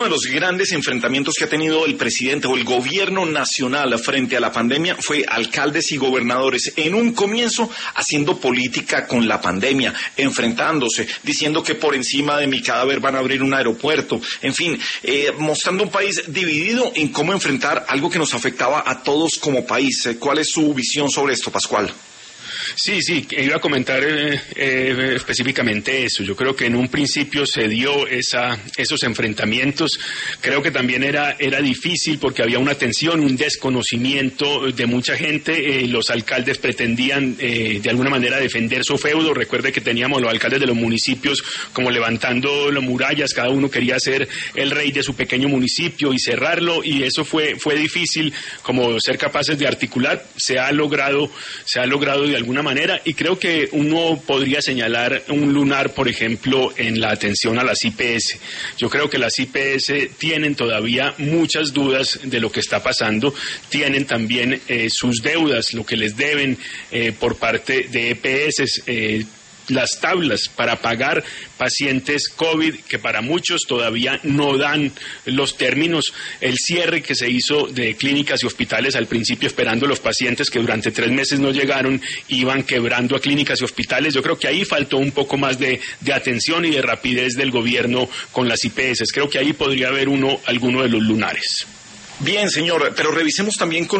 Uno de los grandes enfrentamientos que ha tenido el presidente o el gobierno nacional frente a la pandemia fue alcaldes y gobernadores en un comienzo haciendo política con la pandemia, enfrentándose, diciendo que por encima de mi cadáver van a abrir un aeropuerto, en fin, mostrando un país dividido en cómo enfrentar algo que nos afectaba a todos como país. ¿Cuál es su visión sobre esto, Pascual? Sí, iba a comentar específicamente eso. Yo creo que en un principio se dio esos enfrentamientos. Creo que también era difícil porque había una tensión, un desconocimiento de mucha gente. Los alcaldes pretendían de alguna manera defender su feudo. Recuerde que teníamos los alcaldes de los municipios como levantando las murallas, cada uno quería ser el rey de su pequeño municipio y cerrarlo, y eso fue difícil como ser capaces de articular. Se ha logrado de alguna manera, y creo que uno podría señalar un lunar, por ejemplo, en la atención a las IPS. Yo creo que las IPS tienen todavía muchas dudas de lo que está pasando, tienen también sus deudas, lo que les deben por parte de EPS, las tablas para pagar pacientes COVID, que para muchos todavía no dan los términos, el cierre que se hizo de clínicas y hospitales al principio esperando los pacientes que durante 3 meses no llegaron, iban quebrando a clínicas y hospitales. Yo creo que ahí faltó un poco más de atención y de rapidez del gobierno con las IPS. Creo que ahí podría haber alguno de los lunares. Bien, señor, pero revisemos también con